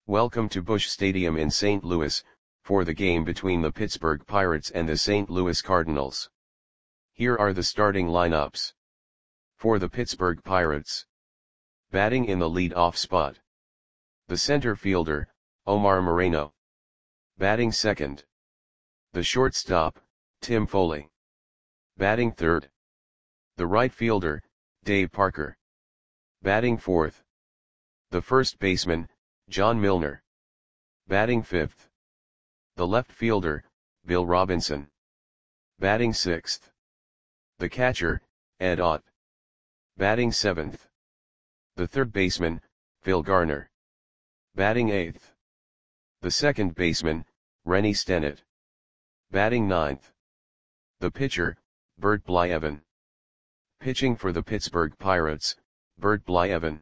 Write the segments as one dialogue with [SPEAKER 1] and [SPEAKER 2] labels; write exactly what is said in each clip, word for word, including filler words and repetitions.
[SPEAKER 1] Welcome to Busch Stadium in Saint Louis, for the game between the Pittsburgh Pirates and the Saint Louis Cardinals. Here are the starting lineups. For the Pittsburgh Pirates. Batting in the lead-off spot. The center fielder, Omar Moreno. Batting second. The shortstop, Tim Foley. Batting third. The right fielder, Dave Parker. Batting fourth. The first baseman, John Milner. Batting fifth. The left fielder, Bill Robinson. Batting sixth. The catcher, Ed Ott. Batting seventh. The third baseman, Phil Garner. Batting eighth. The second baseman, Rennie Stennett. Batting ninth. The pitcher, Bert Blyleven. Pitching for the Pittsburgh Pirates, Bert Blyleven.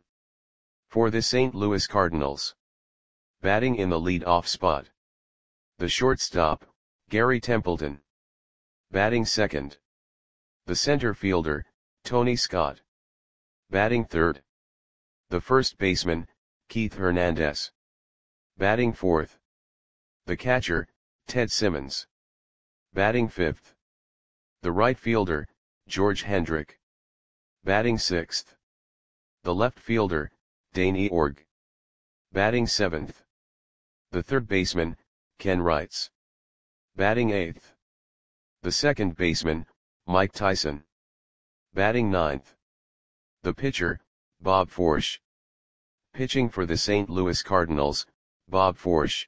[SPEAKER 1] For the Saint Louis Cardinals. Batting in the lead-off spot. The shortstop, Gary Templeton. Batting second. The center fielder, Tony Scott. Batting third. The first baseman, Keith Hernandez. Batting fourth. The catcher, Ted Simmons. Batting fifth. The right fielder, George Hendrick. Batting sixth. The left fielder, Dane Eorg. Batting seventh. The third baseman, Ken Wrights. Batting eighth. The second baseman, Mike Tyson. Batting ninth. The pitcher, Bob Forsch. Pitching for the Saint Louis Cardinals, Bob Forsch.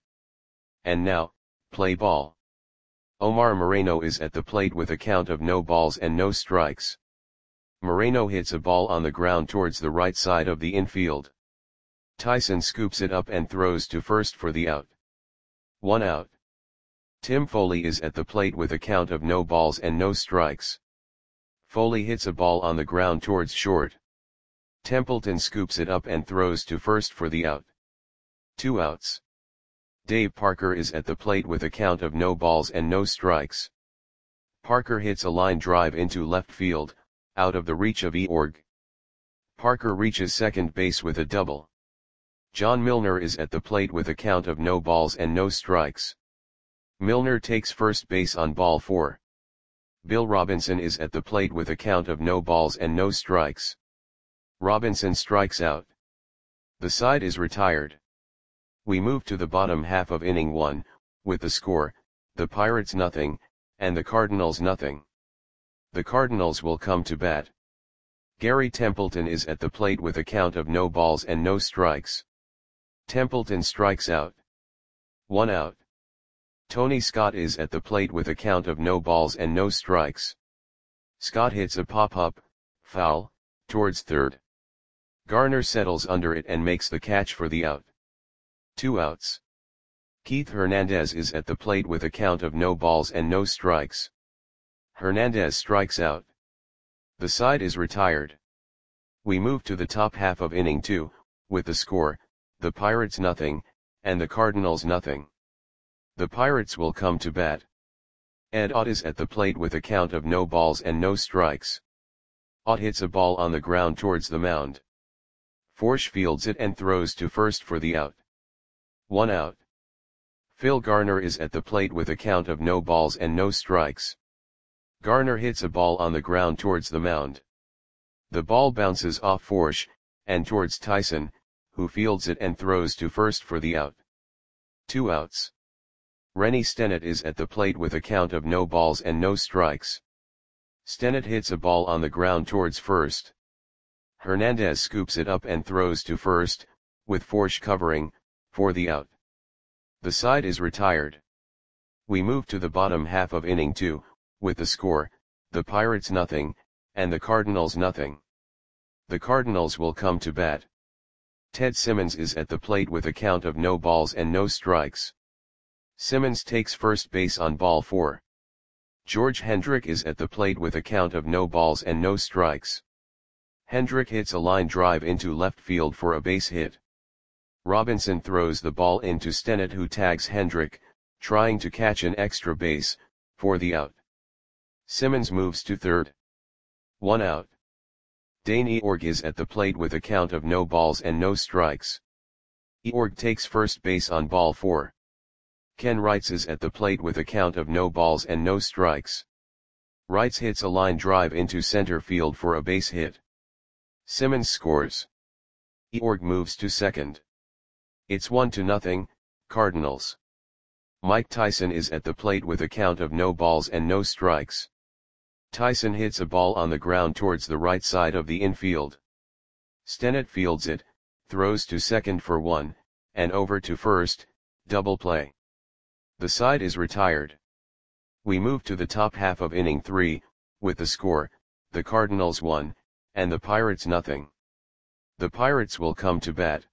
[SPEAKER 1] And now, play ball. Omar Moreno is at the plate with a count of no balls and no strikes. Moreno hits a ball on the ground towards the right side of the infield. Tyson scoops it up and throws to first for the out. One out. Tim Foley is at the plate with a count of no balls and no strikes. Foley hits a ball on the ground towards short. Templeton scoops it up and throws to first for the out. Two outs. Dave Parker is at the plate with a count of no balls and no strikes. Parker hits a line drive into left field, out of the reach of Eorg. Parker reaches second base with a double. John Milner is at the plate with a count of no balls and no strikes. Milner takes first base on ball four. Bill Robinson is at the plate with a count of no balls and no strikes. Robinson strikes out. The side is retired. We move to the bottom half of inning one, with the score, the Pirates nothing, and the Cardinals nothing. The Cardinals will come to bat. Gary Templeton is at the plate with a count of no balls and no strikes. Templeton strikes out. One out. Tony Scott is at the plate with a count of no balls and no strikes. Scott hits a pop-up, foul, towards third. Garner settles under it and makes the catch for the out. Two outs. Keith Hernandez is at the plate with a count of no balls and no strikes. Hernandez strikes out. The side is retired. We move to the top half of inning two, with the score, the Pirates nothing, and the Cardinals nothing. The Pirates will come to bat. Ed Ott is at the plate with a count of no balls and no strikes. Ott hits a ball on the ground towards the mound. Forsch fields it and throws to first for the out. One out. Phil Garner is at the plate with a count of no balls and no strikes. Garner hits a ball on the ground towards the mound. The ball bounces off Forsch, and towards Tyson, who fields it and throws to first for the out. Two outs. Rennie Stennett is at the plate with a count of no balls and no strikes. Stennett hits a ball on the ground towards first. Hernandez scoops it up and throws to first, with Forsch covering, for the out. The side is retired. We move to the bottom half of inning two, with the score, the Pirates nothing, and the Cardinals nothing. The Cardinals will come to bat. Ted Simmons is at the plate with a count of no balls and no strikes. Simmons takes first base on ball four. George Hendrick is at the plate with a count of no balls and no strikes. Hendrick hits a line drive into left field for a base hit. Robinson throws the ball into Stennett, who tags Hendrick, trying to catch an extra base, for the out. Simmons moves to third. One out. Dane Eorg is at the plate with a count of no balls and no strikes. Georg takes first base on ball four. Ken Wrights is at the plate with a count of no balls and no strikes. Wrights hits a line drive into center field for a base hit. Simmons scores. Georg moves to second. It's one to nothing, Cardinals. Mike Tyson is at the plate with a count of no balls and no strikes. Tyson hits a ball on the ground towards the right side of the infield. Stennett fields it, throws to second for one, and over to first, double play. The side is retired. We move to the top half of inning three, with the score, the Cardinals one, and the Pirates nothing. The Pirates will come to bat.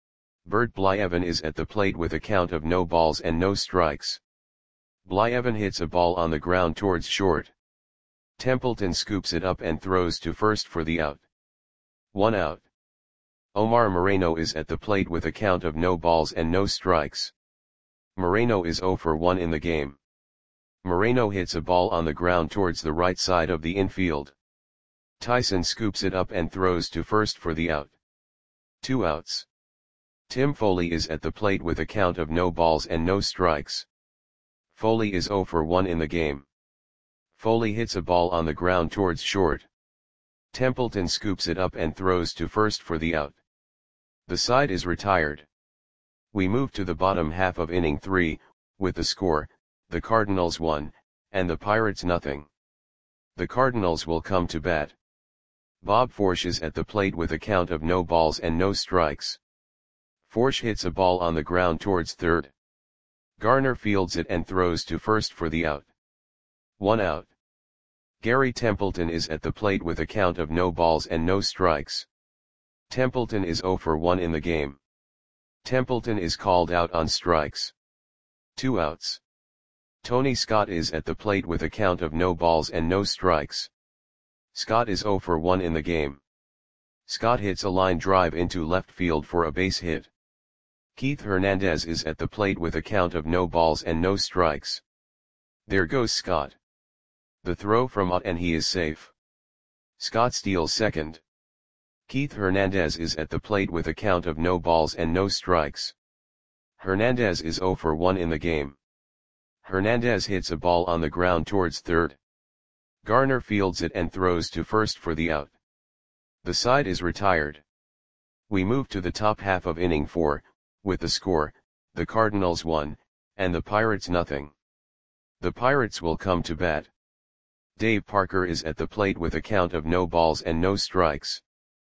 [SPEAKER 1] Bert Blyevin is at the plate with a count of no balls and no strikes. Blyevin hits a ball on the ground towards short. Templeton scoops it up and throws to first for the out. One out. Omar Moreno is at the plate with a count of no balls and no strikes. Moreno is zero for one in the game. Moreno hits a ball on the ground towards the right side of the infield. Tyson scoops it up and throws to first for the out. Two outs. Tim Foley is at the plate with a count of no balls and no strikes. Foley is zero for one in the game. Foley hits a ball on the ground towards short. Templeton scoops it up and throws to first for the out. The side is retired. We move to the bottom half of inning three, with the score, the Cardinals one, and the Pirates nothing. The Cardinals will come to bat. Bob Forsch is at the plate with a count of no balls and no strikes. Forsch hits a ball on the ground towards third. Garner fields it and throws to first for the out. One out. Gary Templeton is at the plate with a count of no balls and no strikes. Templeton is zero for one in the game. Templeton is called out on strikes. Two outs. Tony Scott is at the plate with a count of no balls and no strikes. Scott is zero for one in the game. Scott hits a line drive into left field for a base hit. Keith Hernandez is at the plate with a count of no balls and no strikes. There goes Scott. The throw from Ott and he is safe. Scott steals second. Keith Hernandez is at the plate with a count of no balls and no strikes. Hernandez is zero for one in the game. Hernandez hits a ball on the ground towards third. Garner fields it and throws to first for the out. The side is retired. We move to the top half of inning four, with the score, the Cardinals one, and the Pirates nothing. The Pirates will come to bat. Dave Parker is at the plate with a count of no balls and no strikes.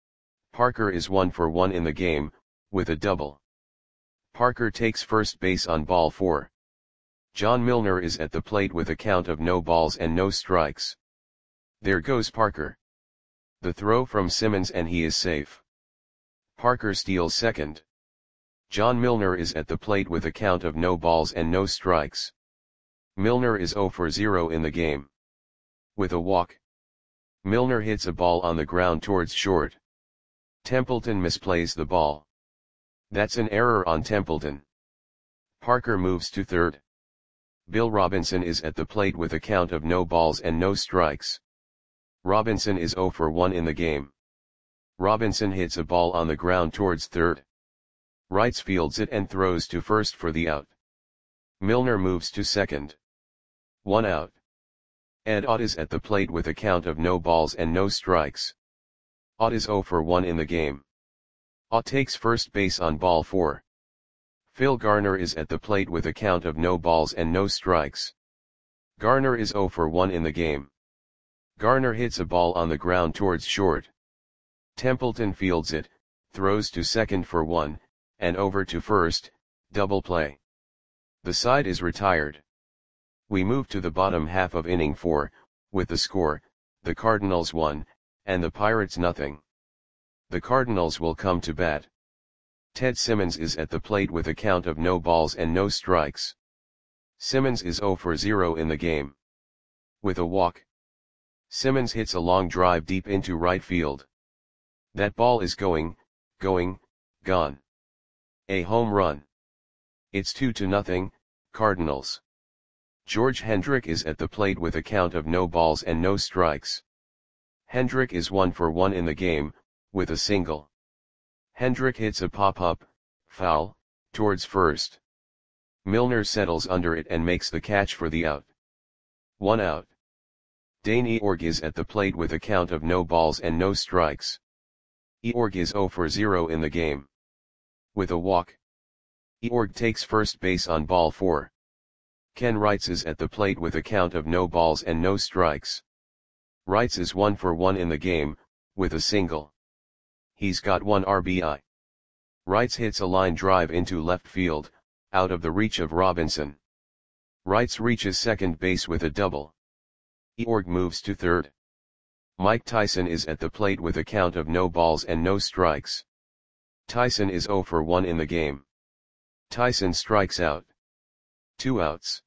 [SPEAKER 1] Parker is one for one in the game, with a double. Parker takes first base on ball four. John Milner is at the plate with a count of no balls and no strikes. There goes Parker. The throw from Simmons and he is safe. Parker steals second. John Milner is at the plate with a count of no balls and no strikes. Milner is zero for zero in the game. With a walk. Milner hits a ball on the ground towards short. Templeton misplays the ball. That's an error on Templeton. Parker moves to third. Bill Robinson is at the plate with a count of no balls and no strikes. Robinson is zero for one in the game. Robinson hits a ball on the ground towards third. Wrights fields it and throws to first for the out. Milner moves to second. One out. Ed Ott is at the plate with a count of no balls and no strikes. Ott is zero for one in the game. Ott takes first base on ball four. Phil Garner is at the plate with a count of no balls and no strikes. Garner is zero for one in the game. Garner hits a ball on the ground towards short. Templeton fields it, throws to second for one, and over to first, double play. The side is retired. We move to the bottom half of inning four, with the score, the Cardinals one, and the Pirates nothing. The Cardinals will come to bat. Ted Simmons is at the plate with a count of no balls and no strikes. Simmons is zero for zero in the game. With a walk. Simmons hits a long drive deep into right field. That ball is going, going, gone. A home run. It's two to nothing, Cardinals. George Hendrick is at the plate with a count of no balls and no strikes. Hendrick is one for one in the game, with a single. Hendrick hits a pop-up, foul, Towards first. Milner settles under it and makes the catch for the out. One out. Dane Eorg is at the plate with a count of no balls and no strikes. Eorg is zero for zero in the game. With a walk. Eorg takes first base on ball four. Ken Wrights is at the plate with a count of no balls and no strikes. Wrights is one for one in the game, with a single. He's got one R B I. Wrights hits a line drive into left field, out of the reach of Robinson. Wrights reaches second base with a double. Eorg moves to third. Mike Tyson is at the plate with a count of no balls and no strikes. Tyson is zero for one in the game. Tyson strikes out. Two outs.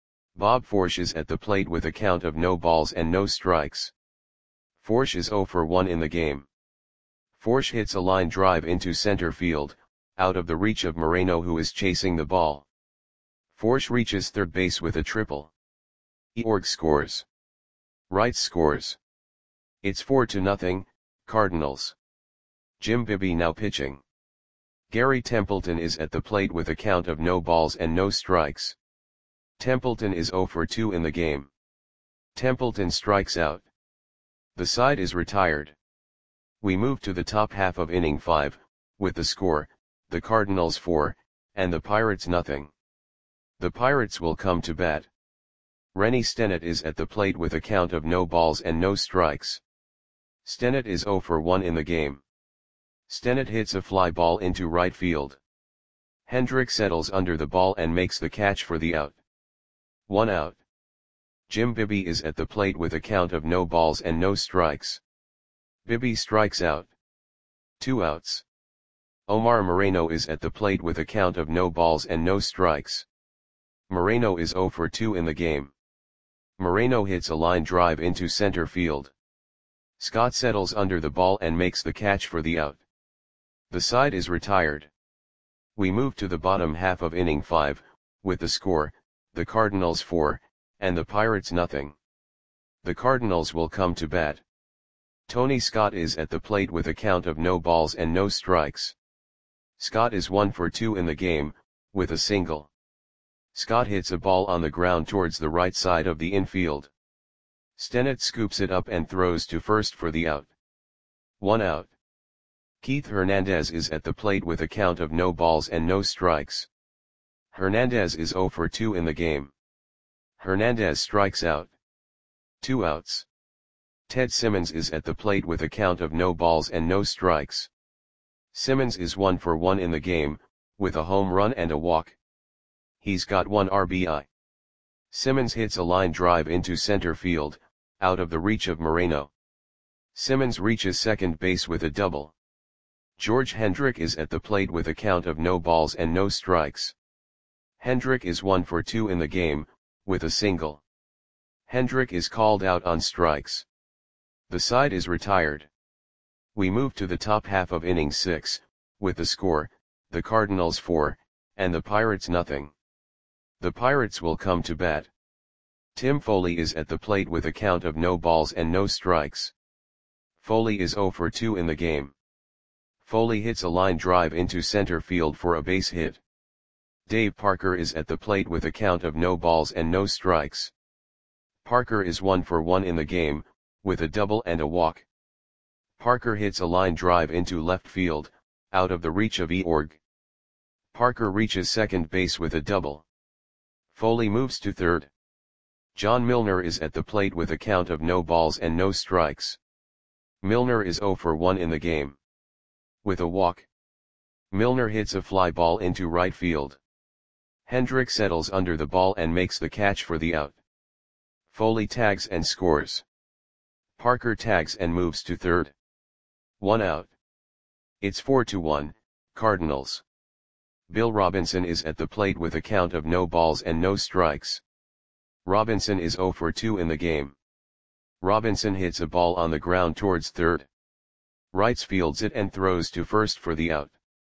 [SPEAKER 1] Bob Forsch is at the plate with a count of no balls and no strikes. Forsch is zero for one in the game. Forsch hits a line drive into center field, out of the reach of Moreno, who is chasing the ball. Forsch reaches third base with a triple. Eorg scores. Wrights scores. It's four to nothing, Cardinals. Jim Bibby now pitching. Gary Templeton is at the plate with a count of no balls and no strikes. Templeton is zero for two in the game. Templeton strikes out. The side is retired. We move to the top half of inning five, with the score, the Cardinals four, and the Pirates nothing. The Pirates will come to bat. Rennie Stennett is at the plate with a count of no balls and no strikes. Stennett is zero for one in the game. Stennett hits a fly ball into right field. Hendrick settles under the ball and makes the catch for the out. One out. Jim Bibby is at the plate with a count of no balls and no strikes. Bibby strikes out. Two outs. Omar Moreno is at the plate with a count of no balls and no strikes. Moreno is zero for two in the game. Moreno hits a line drive into center field. Scott settles under the ball and makes the catch for the out. The side is retired. We move to the bottom half of inning five, with the score, the Cardinals four, and the Pirates nothing. The Cardinals will come to bat. Tony Scott is at the plate with a count of no balls and no strikes. Scott is one for two in the game, with a single. Scott hits a ball on the ground towards the right side of the infield. Stennett scoops it up and throws to first for the out. One out. Keith Hernandez is at the plate with a count of no balls and no strikes. Hernandez is zero for two in the game. Hernandez strikes out. Two outs. Ted Simmons is at the plate with a count of no balls and no strikes. Simmons is one for one in the game, with a home run and a walk. He's got one R B I. Simmons hits a line drive into center field, out of the reach of Moreno. Simmons reaches second base with a double. George Hendrick is at the plate with a count of no balls and no strikes. Hendrick is one for two in the game, with a single. Hendrick is called out on strikes. The side is retired. We move to the top half of inning six, with the score, the Cardinals four, and the Pirates nothing. The Pirates will come to bat. Tim Foley is at the plate with a count of no balls and no strikes. Foley is zero for two in the game. Foley hits a line drive into center field for a base hit. Dave Parker is at the plate with a count of no balls and no strikes. Parker is one for one in the game, with a double and a walk. Parker hits a line drive into left field, out of the reach of Eorg. Parker reaches second base with a double. Foley moves to third. John Milner is at the plate with a count of no balls and no strikes. Milner is zero for one in the game. With a walk. Milner hits a fly ball into right field. Hendrick settles under the ball and makes the catch for the out. Foley tags and scores. Parker tags and moves to third. One out. It's four to one, Cardinals. Bill Robinson is at the plate with a count of no balls and no strikes. Robinson is zero for two in the game. Robinson hits a ball on the ground towards third. Wrights fields it and throws to first for the out.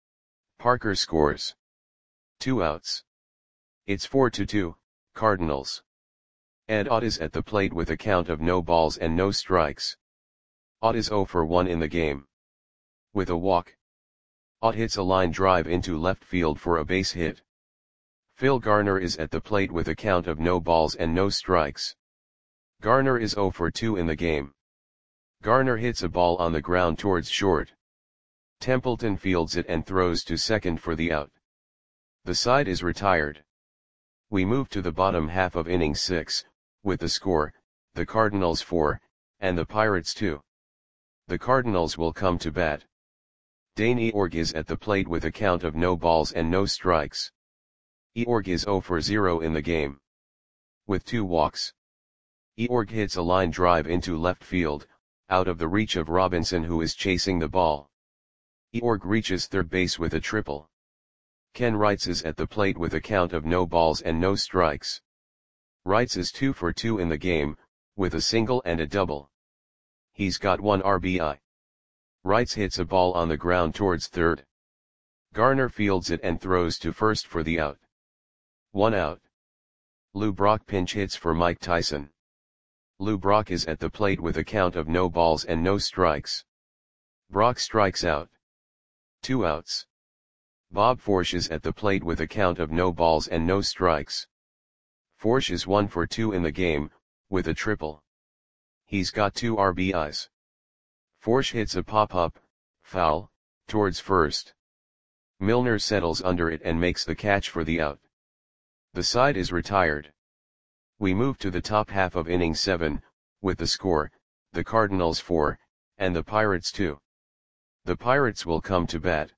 [SPEAKER 1] Parker scores. Two outs. It's four to two, Cardinals. Ed Ott is at the plate with a count of no balls and no strikes. Ott is zero for one in the game. With a walk. Ott hits a line drive into left field for a base hit. Phil Garner is at the plate with a count of no balls and no strikes. Garner is zero for two in the game. Garner hits a ball on the ground towards short. Templeton fields it and throws to second for the out. The side is retired. We move to the bottom half of inning six, with the score, the Cardinals four, and the Pirates two. The Cardinals will come to bat. Dane Eorg is at the plate with a count of no balls and no strikes. Eorg is zero for zero in the game. With two walks. Eorg hits a line drive into left field, out of the reach of Robinson, who is chasing the ball. Eorg reaches third base with a triple. Ken Wrights is at the plate with a count of no balls and no strikes. Wrights is two for two in the game, with a single and a double. He's got one R B I. Wrights hits a ball on the ground towards third. Garner fields it and throws to first for the out. One out. Lou Brock pinch hits for Mike Tyson. Lou Brock is at the plate with a count of no balls and no strikes. Brock strikes out. Two outs. Bob Forsch is at the plate with a count of no balls and no strikes. Forsch is one for two in the game, with a triple. He's got two R B Is. Forsch hits a pop-up, foul, towards first. Milner settles under it and makes the catch for the out. The side is retired. We move to the top half of inning seven, with the score, the Cardinals four, and the Pirates two. The Pirates will come to bat.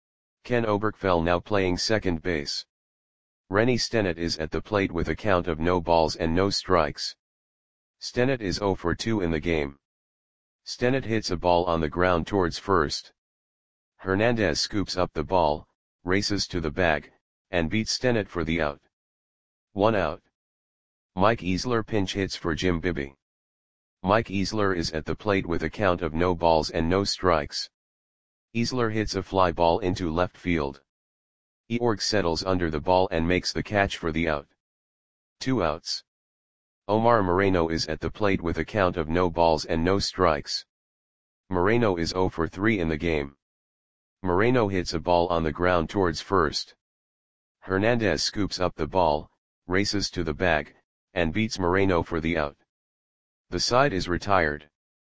[SPEAKER 1] Ken Oberkfell now playing second base. Rennie Stennett is at the plate with a count of no balls and no strikes. Stennett is zero for two in the game. Stennett hits a ball on the ground towards first. Hernandez scoops up the ball, races to the bag, and beats Stennett for the out. One out. Mike Easler pinch hits for Jim Bibby. Mike Easler is at the plate with a count of no balls and no strikes. Easler hits a fly ball into left field. Eorg settles under the ball and makes the catch for the out. Two outs. Omar Moreno is at the plate with a count of no balls and no strikes. Moreno is zero for three in the game. Moreno hits a ball on the ground towards first. Hernandez scoops up the ball, races to the bag, and beats Moreno for the out. The side is retired.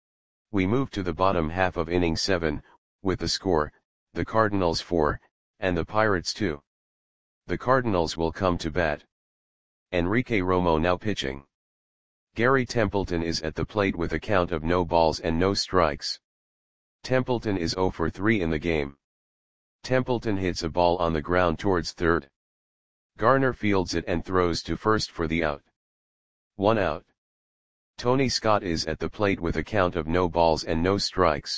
[SPEAKER 1] We move to the bottom half of inning seven, with the score, the Cardinals four, and the Pirates two. The Cardinals will come to bat. Enrique Romo now pitching. Gary Templeton is at the plate with a count of no balls and no strikes. Templeton is zero for three in the game. Templeton hits a ball on the ground towards third. Garner fields it and throws to first for the out. One out. Tony Scott is at the plate with a count of no balls and no strikes.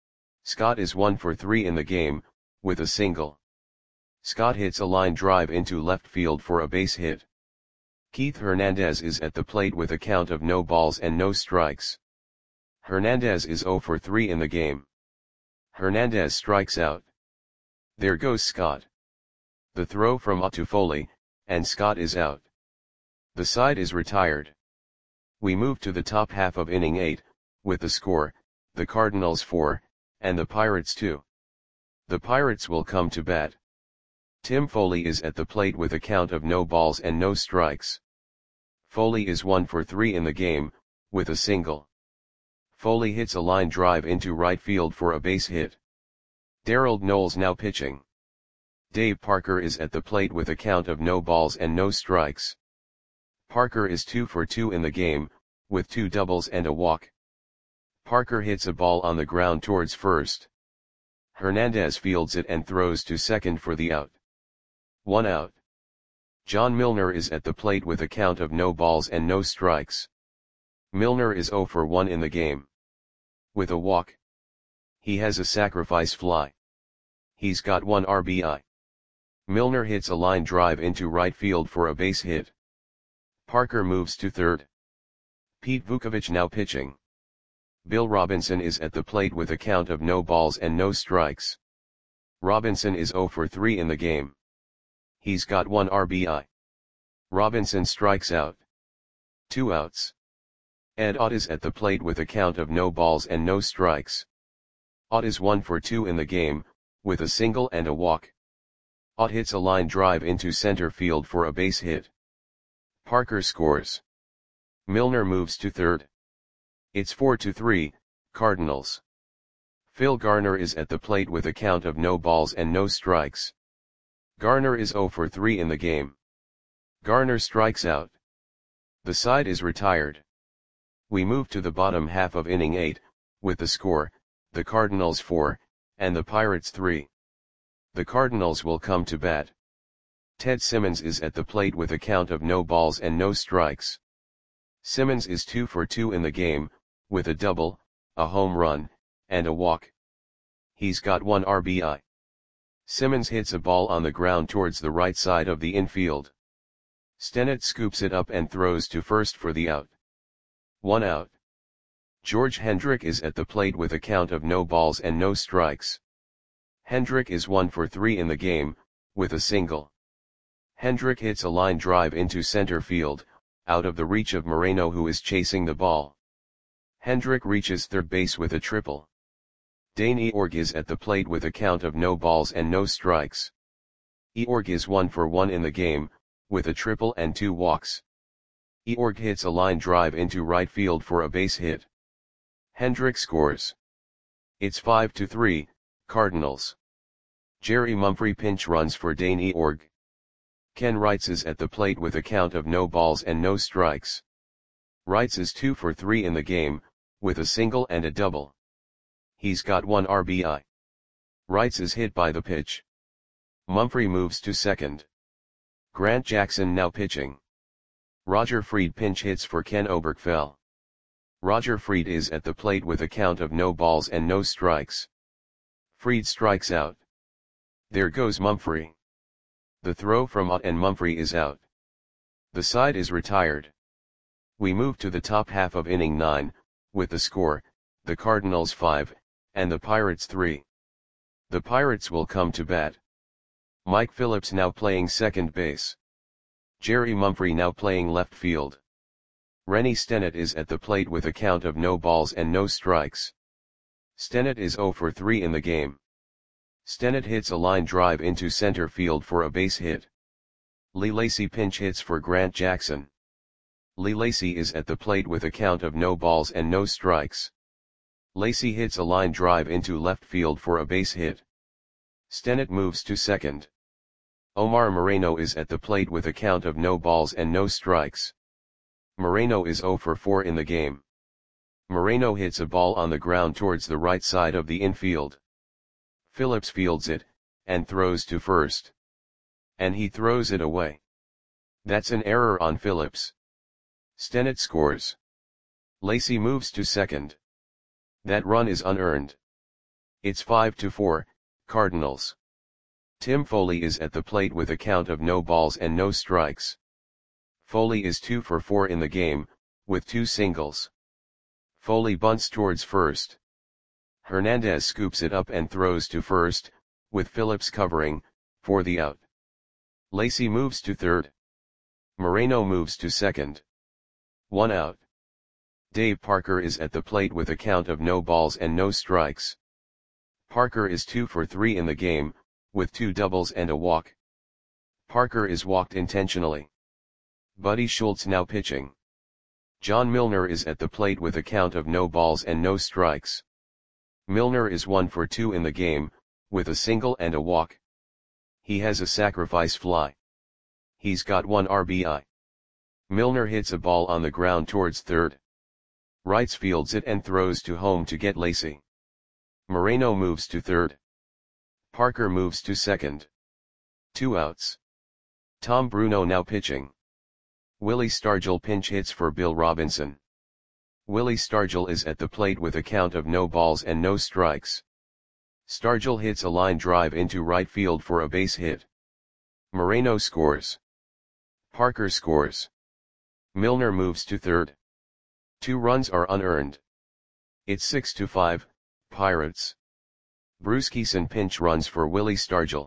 [SPEAKER 1] Scott is one for three in the game, with a single. Scott hits a line drive into left field for a base hit. Keith Hernandez is at the plate with a count of no balls and no strikes. Hernandez is zero for three in the game. Hernandez strikes out. There goes Scott. The throw from Ott to Foley, and Scott is out. The side is retired. We move to the top half of inning eight, with the score, the Cardinals four, and the Pirates two. The Pirates will come to bat. Tim Foley is at the plate with a count of no balls and no strikes. Foley is one for three in the game, with a single. Foley hits a line drive into right field for a base hit. Darrell Knowles now pitching. Dave Parker is at the plate with a count of no balls and no strikes. Parker is two for two in the game, with two doubles and a walk. Parker hits a ball on the ground towards first. Hernandez fields it and throws to second for the out. One out. John Milner is at the plate with a count of no balls and no strikes. Milner is zero for one in the game. With a walk. He has a sacrifice fly. He's got one R B I. Milner hits a line drive into right field for a base hit. Parker moves to third. Pete Vukovich now pitching. Bill Robinson is at the plate with a count of no balls and no strikes. Robinson is zero for three in the game. He's got one R B I. Robinson strikes out. Two outs. Ed Ott is at the plate with a count of no balls and no strikes. Ott is one for two in the game, with a single and a walk. Ott hits a line drive into center field for a base hit. Parker scores. Milner moves to third. It's four to three, Cardinals. Phil Garner is at the plate with a count of no balls and no strikes. Garner is zero for three in the game. Garner strikes out. The side is retired. We move to the bottom half of inning eight, with the score, the Cardinals four, and the Pirates three. The Cardinals will come to bat. Ted Simmons is at the plate with a count of no balls and no strikes. Simmons is two for two in the game, with a double, a home run, and a walk. He's got one R B I. Simmons hits a ball on the ground towards the right side of the infield. Stennett scoops it up and throws to first for the out. One out. George Hendrick is at the plate with a count of no balls and no strikes. Hendrick is one for three in the game, with a single. Hendrick hits a line drive into center field, out of the reach of Moreno, who is chasing the ball. Hendrick reaches third base with a triple. Dane Eorg is at the plate with a count of no balls and no strikes. Eorg is one for one in the game, with a triple and two walks. Eorg hits a line drive into right field for a base hit. Hendrick scores. It's five to three, Cardinals. Jerry Mumphrey pinch runs for Dane Eorg. Ken Wrights is at the plate with a count of no balls and no strikes. Wrights is two for three in the game, with a single and a double. He's got one R B I. Wrights is hit by the pitch. Mumphrey moves to second. Grant Jackson now pitching. Roger Freed pinch hits for Ken Oberkfell. Roger Freed is at the plate with a count of no balls and no strikes. Freed strikes out. There goes Mumphrey. The throw from Ott and Mumphrey is out. The side is retired. We move to the top half of inning nine, with the score, the Cardinals five, and the Pirates three. The Pirates will come to bat. Mike Phillips now playing second base. Jerry Mumphrey now playing left field. Rennie Stennett is at the plate with a count of no balls and no strikes. Stennett is zero for three in the game. Stennett hits a line drive into center field for a base hit. Lee Lacy pinch hits for Grant Jackson. Lee Lacy is at the plate with a count of no balls and no strikes. Lacy hits a line drive into left field for a base hit. Stennett moves to second. Omar Moreno is at the plate with a count of no balls and no strikes. Moreno is zero for four in the game. Moreno hits a ball on the ground towards the right side of the infield. Phillips fields it, and throws to first. And he throws it away. That's an error on Phillips. Stennett scores. Lacy moves to second. That run is unearned. It's five to four, Cardinals. Tim Foley is at the plate with a count of no balls and no strikes. Foley is two for four in the game, with two singles. Foley bunts towards first. Hernandez scoops it up and throws to first, with Phillips covering, for the out. Lacy moves to third. Moreno moves to second. One out. Dave Parker is at the plate with a count of no balls and no strikes. Parker is two for three in the game, with two doubles and a walk. Parker is walked intentionally. Buddy Schultz now pitching. John Milner is at the plate with a count of no balls and no strikes. Milner is one for two in the game, with a single and a walk. He has a sacrifice fly. He's got one R B I. Milner hits a ball on the ground towards third. Wrights fields it and throws to home to get Lacy. Moreno moves to third. Parker moves to second. Two outs. Tom Bruno now pitching. Willie Stargell pinch hits for Bill Robinson. Willie Stargell is at the plate with a count of no balls and no strikes. Stargell hits a line drive into right field for a base hit. Moreno scores. Parker scores. Milner moves to third. Two runs are unearned. It's six to five, Pirates. Bruce Keeson pinch runs for Willie Stargell.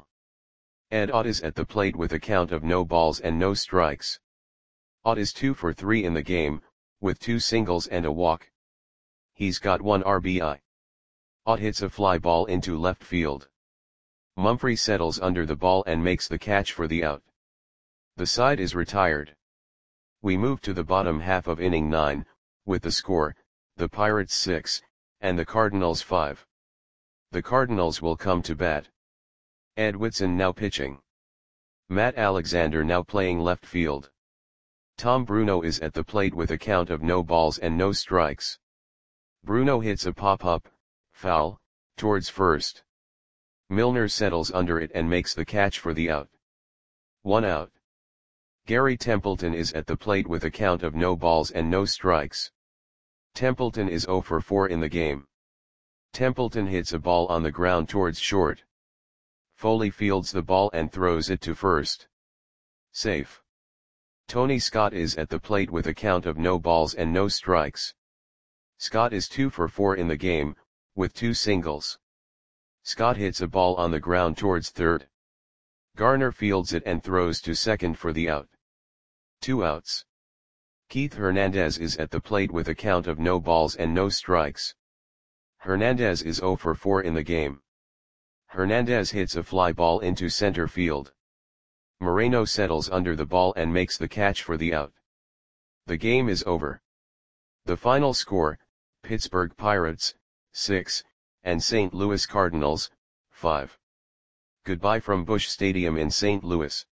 [SPEAKER 1] Ed Ott is at the plate with a count of no balls and no strikes. Ott is two for three in the game, with two singles and a walk. He's got one R B I. Ott hits a fly ball into left field. Mumphrey settles under the ball and makes the catch for the out. The side is retired. We move to the bottom half of inning nine, with the score, the Pirates six, and the Cardinals five. The Cardinals will come to bat. Ed Whitson now pitching. Matt Alexander now playing left field. Tom Bruno is at the plate with a count of no balls and no strikes. Bruno hits a pop-up, foul, towards first. Milner settles under it and makes the catch for the out. One out. Gary Templeton is at the plate with a count of no balls and no strikes. Templeton is zero for four in the game. Templeton hits a ball on the ground towards short. Foley fields the ball and throws it to first. Safe. Tony Scott is at the plate with a count of no balls and no strikes. Scott is two for four in the game, with two singles. Scott hits a ball on the ground towards third. Garner fields it and throws to second for the out. Two outs. Keith Hernandez is at the plate with a count of no balls and no strikes. Hernandez is zero for four in the game. Hernandez hits a fly ball into center field. Moreno settles under the ball and makes the catch for the out. The game is over. The final score, Pittsburgh Pirates, six, and Saint Louis Cardinals, five. Goodbye from Busch Stadium in Saint Louis.